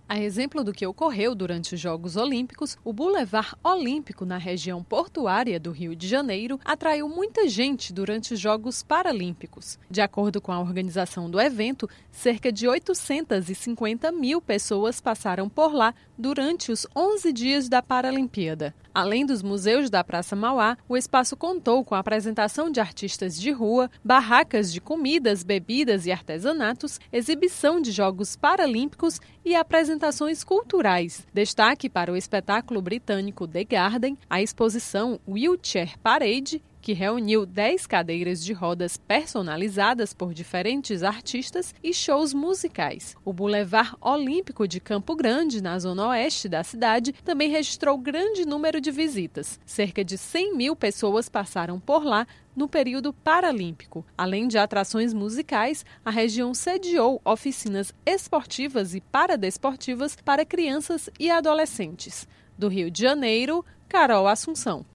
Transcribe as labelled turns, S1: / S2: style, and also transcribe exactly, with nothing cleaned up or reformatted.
S1: A exemplo do que ocorreu durante os Jogos Olímpicos, o Boulevard Olímpico na região portuária do Rio de Janeiro atraiu muita gente durante os Jogos Paralímpicos. De acordo com a organização do evento, cerca de oitocentas e cinquenta mil pessoas passaram por lá durante os onze dias da Paralimpíada. Além dos museus da Praça Mauá, o espaço contou com a apresentação de artistas de rua, barracas de comidas, bebidas e artesanatos, exibição de Jogos Paralímpicos e apresentações culturais. Destaque para o espetáculo britânico The Garden, a exposição Wheelchair Parade, que reuniu dez cadeiras de rodas personalizadas por diferentes artistas e shows musicais. O Boulevard Olímpico de Campo Grande, na zona oeste da cidade, também registrou grande número de visitas. Cerca de cem mil pessoas passaram por lá no período paralímpico. Além de atrações musicais, a região sediou oficinas esportivas e paradesportivas para crianças e adolescentes. Do Rio de Janeiro, Carol Assunção.